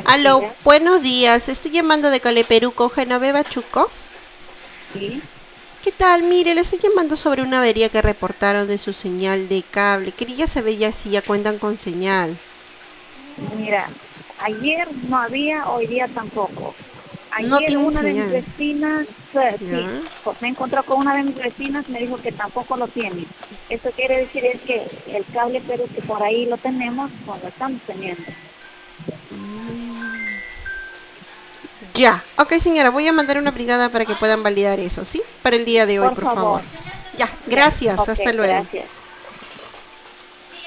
Aló, Diga, buenos días. Estoy llamando de Cale, Perú con Genoveva Chuco. sí. ¿Qué tal? Mire, le estoy llamando sobre una avería que reportaron de su señal de cable. Quería saber ya si ya cuentan con señal. Mira, ayer no había, hoy día tampoco. No Ayer tienen una de mis señal. vecinas, sí, ¿Ya? pues me encontró con una de mis vecinas, me dijo que tampoco lo tiene. Eso quiere decir es que el cable, pero que por ahí lo tenemos, pues lo estamos teniendo. Ya. Ok, señora, voy a mandar una brigada para que puedan validar eso, ¿sí? Para el día de hoy, Por por favor. favor. Ya, Ya, gracias. ok, Hasta luego. gracias.